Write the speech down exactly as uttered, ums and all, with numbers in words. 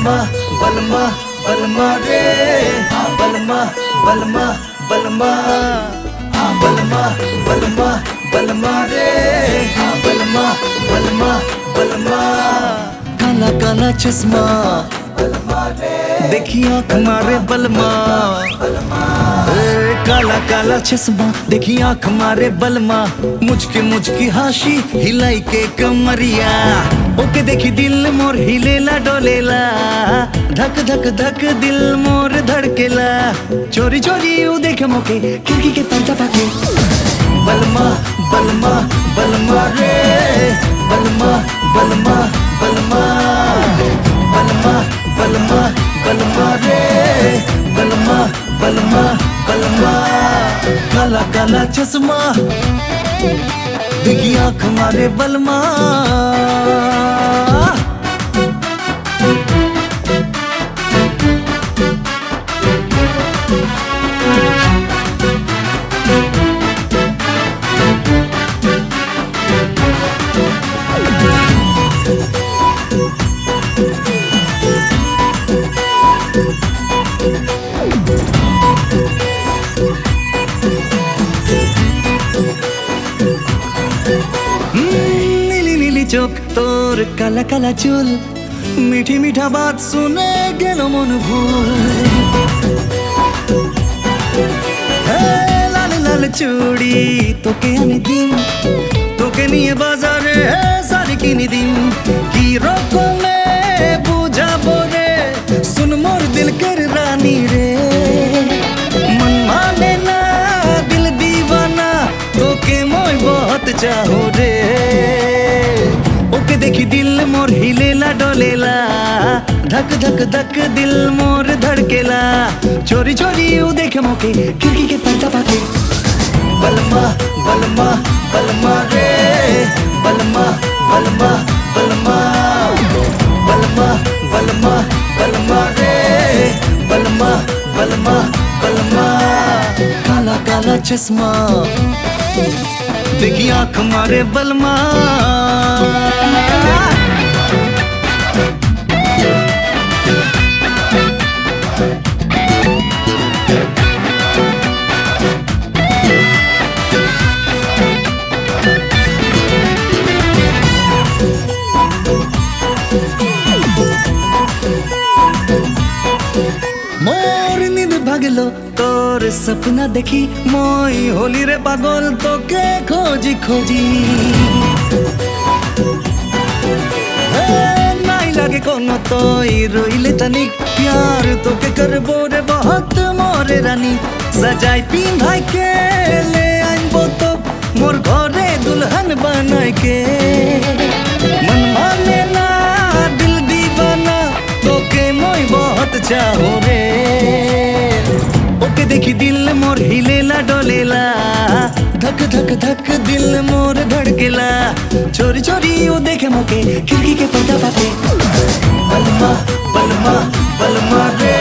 बलमा बलमा बलमा रे हाँ बलमा बलमा बलमा हाँ बलमा बलमा बलमा रे हाँ बलमा बलमा बलमा काला काला चश्मा बलमा रे देखी आँख मारे बलमा ए, काला काला चश्मा देखी आँख मारे बलमा मुझकी मुझकी हाशी हिलाई के कमरिया ओके देखी दिल मोर हिलेला डोलेला धक धक धक दिल मोर धड़केला चोरी चोरी ऊ देखे मोके खिड़की के पर्दा पाके बलमा बलमा बलमा रे बलमा बलमा बलमा बलमा बलमा बलमा रे बलमा बलमा बलमा काला काला चश्मा देखी आँख मारे बलमा नीली नीली चोख तोर काला काला चुल मीठी मीठा बात सुने गेलो मन भूल लाल लाल चूड़ी तोके आने दिन तोके निये बाजारे सारी किनी दिन की रोको में बुझा बोरे सुन मोर दिल कर रानी रे मन माने ना दिल दीवाना तोके मोय बहुत चाहो रे ओके देखी दिल मोर हिलेला डोलेला धक धक धक दिल मोर धड़केला चोरी चोरी ऊ देखे मोके खिड़की के पर्दा पाके बलमा बलमा बलमा रे बलमा बलमा बलमा बलमा बलमा बलमा रे बलमा बलमा बलमा काला काला चश्मा देखी आँख मारे बलमा मोर नींद भागलो तोर सपना देखी मोई होली रे पागल तो के खोजी खोजी नाई लागे कोनो तो रोइले तनिक प्यार तो के करबो रे बहुत मोरे रानी सजाई पिंधाई के ले आइबो तो मोर घरे दुल्हन बनाई के मन माने ना दिल दीवाना तोके मोई बहुत चाहो रे ओके देखी दिल मोर हिलेला डोलेला धक धक धक दिल मोर धड़केला चोरी चोरी ऊ देखे मोके खिड़की के पर्दा पाके बलमा बलमा बलमा रे